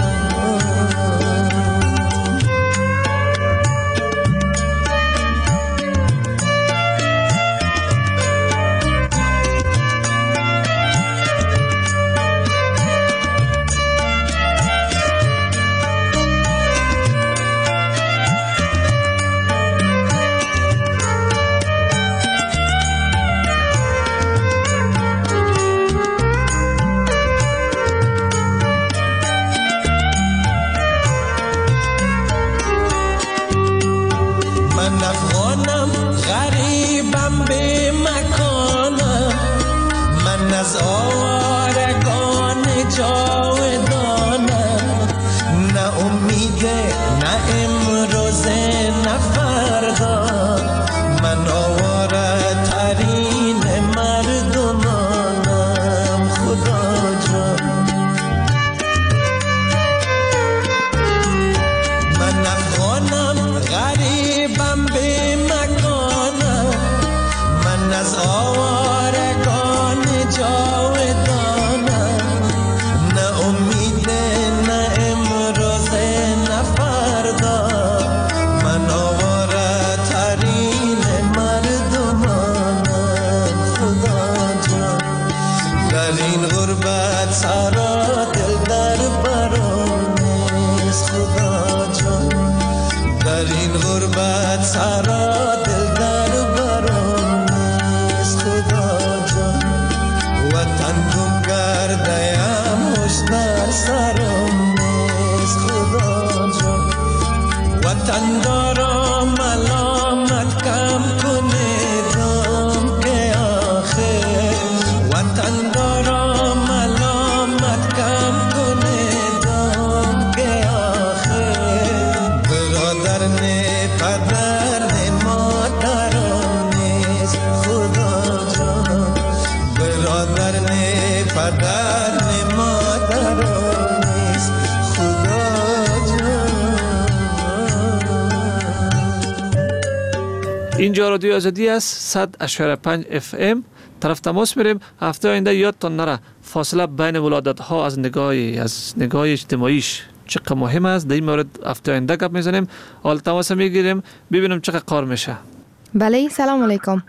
اینجا رادیو آزادی است. صد اشاره پنج اف ام. طرف تماس میریم. هفته آینده یادتان نره فاصله بین ولادت ها از نگاه از نگاه اجتماعیش چقدر مهم است. در این مورد هفته آینده گپ میزنیم. حال تماس میگیریم ببینیم چقدر کار میشه. بله سلام علیکم.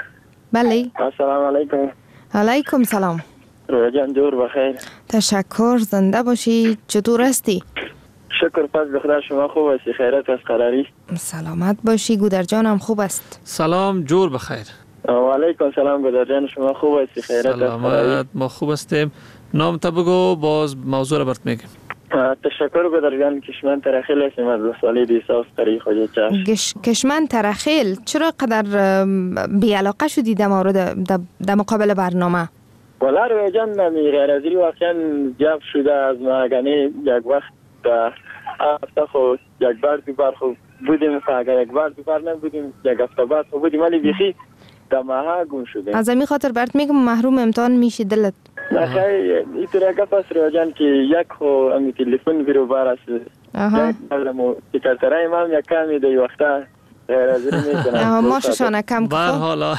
بله السلام علیکم. علیکم سلام. رویا جان جور بخیر. تشکر. زنده باشی. چطور هستی؟ شکر پس به خدا. شما خوب هستی؟ خیرت از قراری؟ سلامت باشی. گودر جانم خوب است. سلام جور بخیر. و علیکم سلام گودر جان. شما خوب هستی؟ خیرت از قراری؟ سلامت. ما خوب هستیم. نام تا بگو باز موضوع رو برات میگم. تشکر گودر جان. کشمن ترخیل هستیم از سالی دیساس قری خواهی چشم. کشمن ترخیل چرا قدر بیعلاقه شدی در مورد در مقابل برنامه؟ والا رویا جان نمی غیر از این واقعا جب شده از ماگنی یک وقت هفته خود یک بار دو بار خود بودیم. اگر یک بار دو بار نبودیم یک هفته بعد خود بودیم ولی بیخی دماها گم شده. از این خاطر برات میگم محروم امتحان میشی دلت. نخیر اینطور گپ است رویا جان که یک خو امی تلفن بیرو بار است. یک بارمو سکرترهای ما هم یک کمی دی وقتا غیر از این میکنم. ما ششانه کم کن. حالا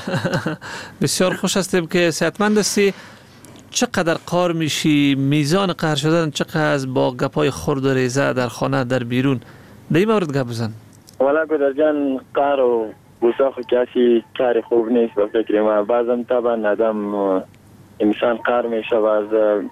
بسیار خوش هستیم که صحتمند هستی. چقدر قار میشی؟ میزان قهر شدن چقدر از با گپای خرد و ریزه در خانه در بیرون؟ در این مورد گپ بزن. والا گودر جان قهر و گساخ کسی کار خوب نیست به فکر ما. بعضم طبعا آدم انسان قهر میشه باز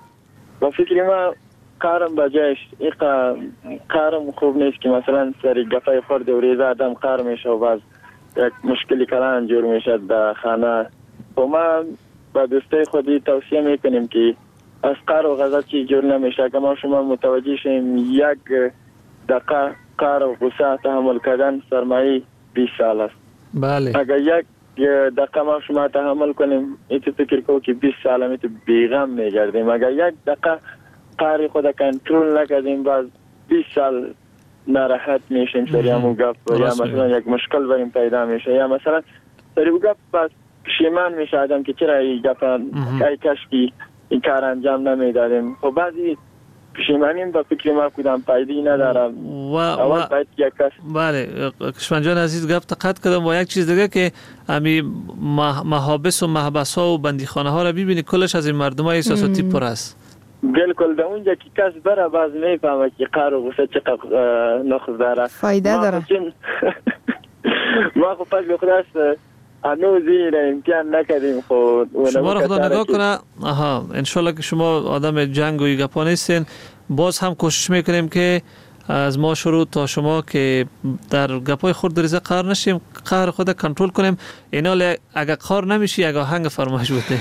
به فکر ما قهرم بجایش ایقا قهرم خوب نیست که مثلا سری گپای خرد و ریزه آدم قهر میشه و باز یک مشکلی کلان جور میشه در خانه. و ما با دوستای خودی توصیه میکنیم که از قهر و غضب چی جور نمیشه. اگر ما شما متوجه شیم یک دقیقه قهر و غصه تحمل کردن سرمایه بیست سال است. بله. اگر یک دقیقه ما شما تحمل کنیم ایتو فکر کو که بیست سال هم ایتو بیغم میگردیم. اگر یک دقیقه قهر خود کنترل نکردیم باز بیست سال ناراحت میشیم سری همون گپ یا مثلا یک مشکل بریم پیدا میشه یا مثلا سری گپ باز پشیمان میشه آدم که چرا این گپ ای کاش که این کار انجام نمیدادیم. خب بعضی پشیمانیم به فکر ما کدام فایده ندارم و اول باید یک کس بله کشمن جان عزیز گپ تقاط کردم و یک چیز دیگه که امی محابس و محبس ها و بندیخانه ها را ببینی کلش از این مردم های احساساتی پر است. بالکل در اونجا که کس بره باز نمیفهمه که قهر و غصه چقدر نقص داره فایده داره. ما خب فضل خداست هنوز این امتحان نکردیم. خود شما را خدا نگاه کنه. آها انشالله که شما آدم جنگ و گپا نیستین. باز هم کوشش میکنیم که از ما شروع تا شما که در گپای خود دریزه قهر نشیم، قهر خود کنترل کنیم. اینا اگه قهر نمیشی اگه آهنگ فرمایش بوده.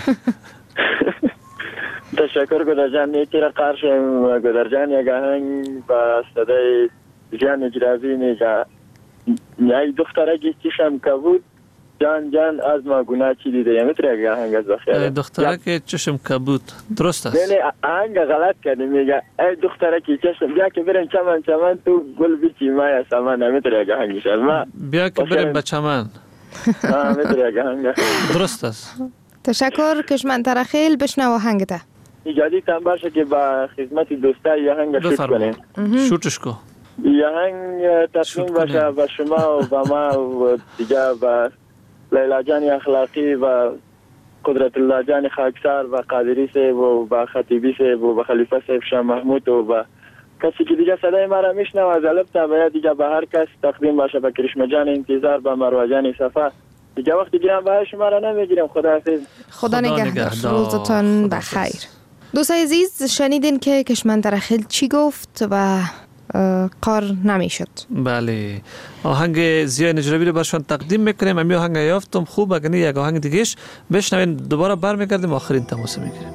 تشکر گدر جان. نیتی را قهر شیم گدر جان. یک آهنگ با صدای جان اجرازی میگه یک دخترکی چشم کبود جان جان از ما گناه چی دیده. یا میتونه یک آهنگ از بخیره دخترکی چشم کبود درست است. بله آهنگ غلط کرده میگه ای دخترکی چشم بیا که بریم چمن چمن تو گل بیچی مایا سمن. نمیتونه یک آهنگ شد ما بیا که بریم به چمن. نمیتونه یک آهنگ درست است. تشکر کشمن ترخیل. بشنو آهنگته. ایجادی تن باشه که با خدمت دوستای یه آهنگ شوت کنیم. شوتش کو. یه آهنگ تصمیم باشه با شما و با ما و دیگه با لیلا جان اخلاقی و قدرت الله جان خاکسار و قادری صاحب و با خطیبی صاحب و با خلیفه صاحب شاه محمود و با کسی که دیگه صدای ما را میشنه و از الب تا باید دیگه به هر کس تقدیم باشه. با کرشمه جان انتظار، با مروه جان صفا دیگه وقتی گیرم باید شما را نمیگیرم. خدا حافظ. خدا نگهدار. روزتان بخیر. دوستای عزیز شنیدین که کشمن ترخیل چی گفت و قار نمیشد. بله آهنگ زیای نجربی رو برشان تقدیم میکنیم. امی آهنگ یافتم خوب اگه نه یک آهنگ دیگهش بشنوین دوباره برمیگردیم آخرین تماس میگیریم.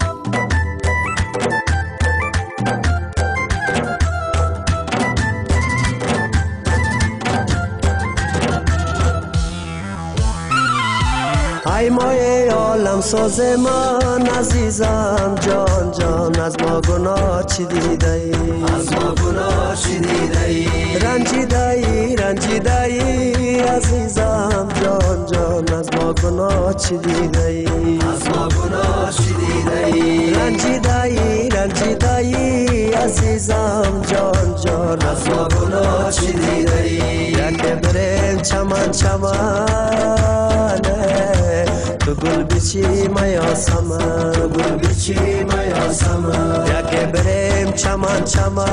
ای مای عالم ساز من عزیزم جان جان از ما گناه چی دیده ای؟ از ما گناه چی دیده ای؟ رنجیده ای رنجیده ای عزیزم جان جان از ما گناه چی دیده ای؟ از ما گناه چی دیده ای؟ رنجیده ای رنجیده ای عزیزم جان جان از ما گناه چی دیده ای؟ یک بریم چمن چمن تو گل بیچی مایا سمن گل بیچی مایا سمن یک بریم چمن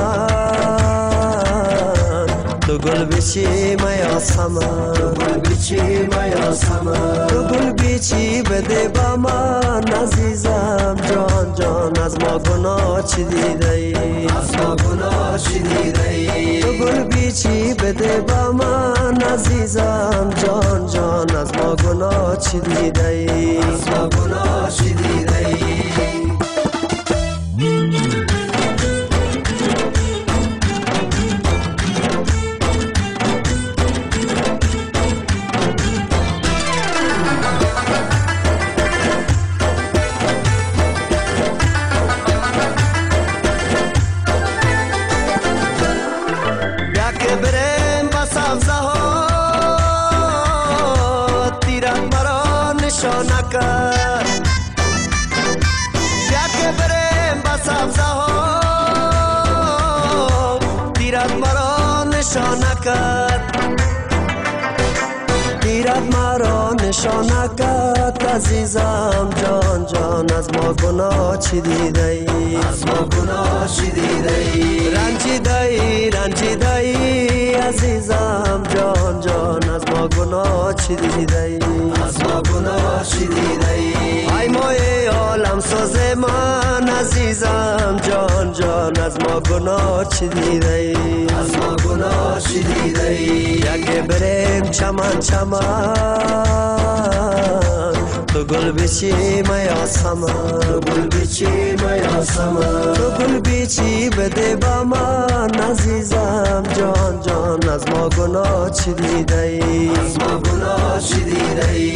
چمن تو گل بیچی مایا سمن تو گل بیچی مایا سمن تو گل بیچی بده با من عزیزم جان جان از ما گناه چی دیده ای؟ از ما گناه چی دیده ای؟ تو گل بیچی بده با من عزیزم جان جان از ما گناه چی دیده ای؟ از ما گناه چی دیده ای؟ دیرت مرا نشانکت عزیزم جان جان از ما گناه چی دیده ای؟ از ما گناه چی دیده ای؟ رنجیده ای رنجیده ای عزیزم جان جان از ما گناه چی دیده ای؟ از ما گناه چی دیده ای؟ ای مای عالم ساز من عزیزم جان جان از ما گناه چی دیده ای؟ از ما گناه چی دیده ای؟ یک بریم چمن چمن تو گل بیچی مایا سمن تو گل بیچی مایا سمن تو گل بیچی بده با من عزیزم جان جان از ما گناه چی دیده ای؟ از ما گناه چی دیده ای؟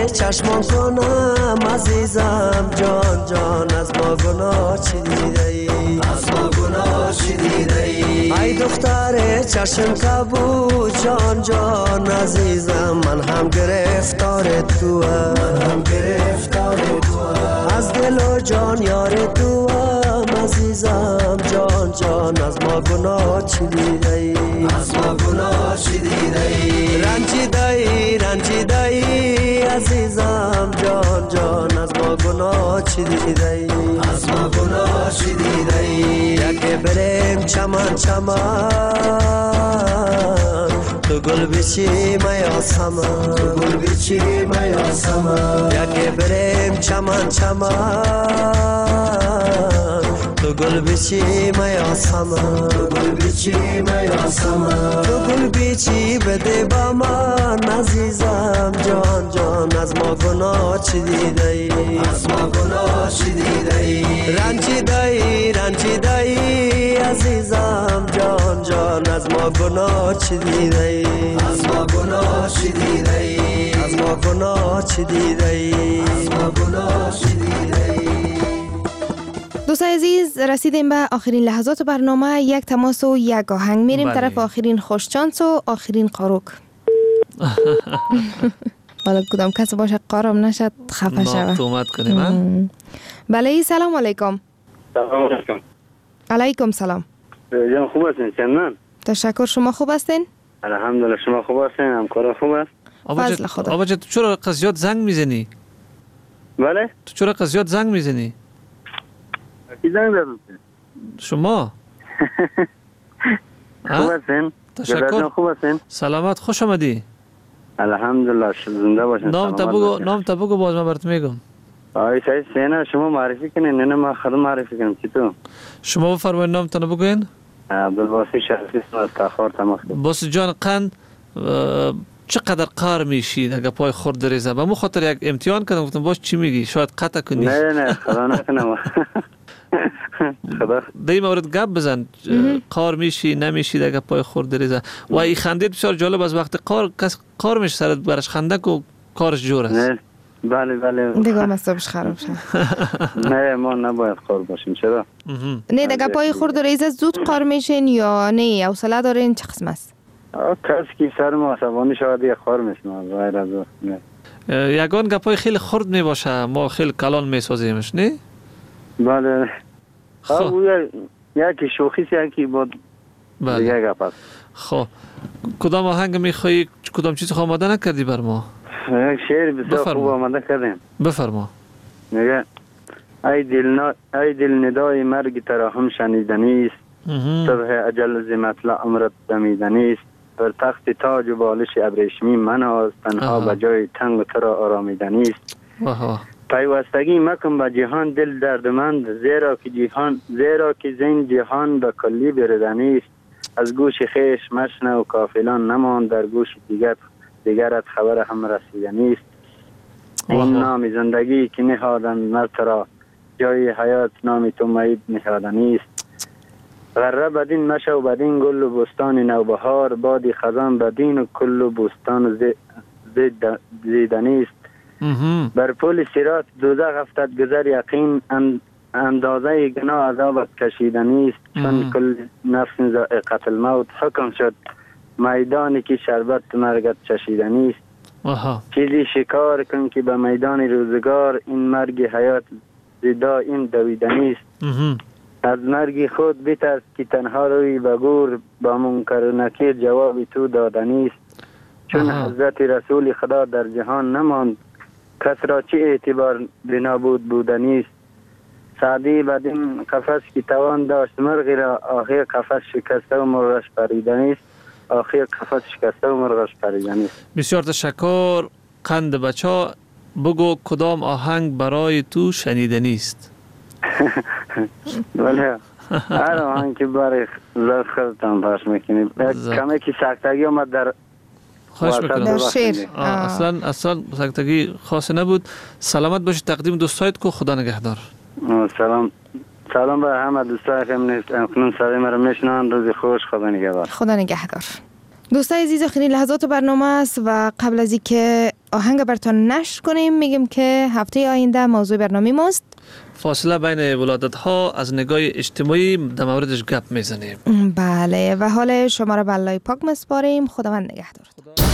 چشمان کنم عزیزم جان جان از ما گناه چی دیده ای از ما گناه چی دیده ای ای دختر چشم کبود جان جان عزیزم من هم گرفتار تو من هم گرفتار تو از دل و جان یار تو عزیزم جان جان از ما گناه چی دیده ای از ما گناه چی دیده ای رنجیده ای رنجیده ای عزیزم جان جان از ما گناه چی دیده ای از ما گناه چی دیده ای یکی بریم چمن چمن تو گل بیچی میا سمن تو گل بیچی میا سمن یکی بریم چمن چمن تو گل بیچی میا سمن تو گل بیچی میا سمن تو گل بیچی بده با من عزیزم جان جان از ما گناه چی دیده ای از ما گناه چی دیده ای رنجیده ای رنجیده ای عزیزم جان جان از ما گناه چی دیده ای از ما گناه چی دیده ای از ما گناه چی دیده ای از ما گناه چی دیده ای. دوستان عزیز رسیدیم به آخرین لحظات برنامه. یک تماس و یک آهنگ میریم بله. طرف آخرین خوشچانس و آخرین قاروک. حالا کدام کس باشه قارم نشد خفه شود. مقتومت کنیم. بله سلام علیکم. سلام علیکم. علیکم سلام. جان خوب هستین چندان؟ تشکر شما خوب هستین؟ الحمدلله شما خوب هستین همکارا خوب است؟ فضل خدا. آبا جان تو چرا قضیات زنگ میزنی؟ بله؟ تو چرا قضیات زنگ میزنی؟ کی زنگ زدن؟ شما. خوب هستین؟ تشکر. خوب هستین؟ سلامت خوش آمدی. الحمدلله زنده باشین. نام تا بگو نام تا بگو باز من برات میگم. آی سعید سینا شما معرفی کنین نه ما خودم معرفی کنم چی تو؟ شما بفرمایید نام تا بگوین. عبدالباسط شرفی از تاخار تماس. باس جان قند چقدر قار میشید اگه پای خورد دریزه به مو خاطر یک امتحان کردم گفتم باش چی میگی شاید قطع کنی. نه نه خدا نکنم. خدا دی مورد گپ بزن قار میشی نمیشی اگه پای خورد دریزه و این خنده بسیار جالب از وقت قار کس قار میشه سرت برش خنده کو کارش جور است. نه بله بله. دیگه مصابش خراب شد. نه ما نباید قار باشیم چرا؟ نه دیگه پای خورد دریزه زود قار میشین یا نه حوصله دارین چه قسم است؟ کسی که سر ما عصبانی شود یه خار میشنه غیر از نه. یگان گپای خیلی خرد می باشه ما خیلی کلان میسازیمش نه؟ بله. خب یکی شوخی یکی بود دیگه گپ است. خب کدام آهنگ میخوایی کدام چیز آماده نکردی بر ما؟ یک شعر بسیار خوب آماده کردیم. بفرما. میگه ای دل نا... ای دل ندای مرگ تراهم شنیدنی است. صبح اجل ز مطلع عمرت دمیدنی است. بر تخت تاج و بالش ابریشمی مناز تنها به جای تنگ و ترا آرامیدنی است. پیوستگی مکن به جهان دل دردمند زیرا که جهان زیرا که زین جهان به کلی بردنی است. از گوش خیش مشنو و کافلان نمان در گوش دیگر دیگرت خبر هم رسیدنی است. این نام زندگی که نهادن مرترا جای حیات نام تو معید نهادنی است. غره بدین مشو بدین گل و بستان نوبهار بادی خزان بدین و کل و بستان زیدنی است. بر پل صراط دوزخ افتد گذر یقین اندازه گناه عذابت کشیدنی است. چون کل نفس ذائقه الموت حکم شد میدانی که شربت مرگت چشیدنی است. چیزی شکار کن که به میدان روزگار این مرگ حیات زیدا این دویدنی است. از مرگ خود بترس که تنها روی به گور با منکر نکیر جواب تو دادنی است. چون حضرت رسول خدا در جهان نماند کس را چه اعتبار بنابود بودنی است. سعدی بدین قفس که توان داشت مرغی را آخر قفس شکسته و مرغش پریدنی است. آخر قفس شکسته و مرغش پریدنی است. بسیار تشکر. قند بچه بگو کدام آهنگ برای تو شنیدنی است؟ بله هر آهنگ که برای زرد خودتان پاش میکنید کمی که سختگی آمد در خواهش میکنم اصلا اصلا سختگی خاصی نبود. سلامت باشی. تقدیم دوستایت کو خدا نگهدار. سلام سلام به همه دوستای که امکنون صدای مرا میشنن. روزی خوش خدا نگهدار. خدا نگهدار. دوستای عزیز، آخرین لحظات برنامه است و قبل از اینکه آهنگ براتون نشر کنیم میگم که هفته آینده موضوع برنامه ماست فاصله بین ولادت ها از نگاه اجتماعی در موردش گپ میزنیم. بله و حال شما را به الله پاک مسپاریم. خداوند نگهدارتون.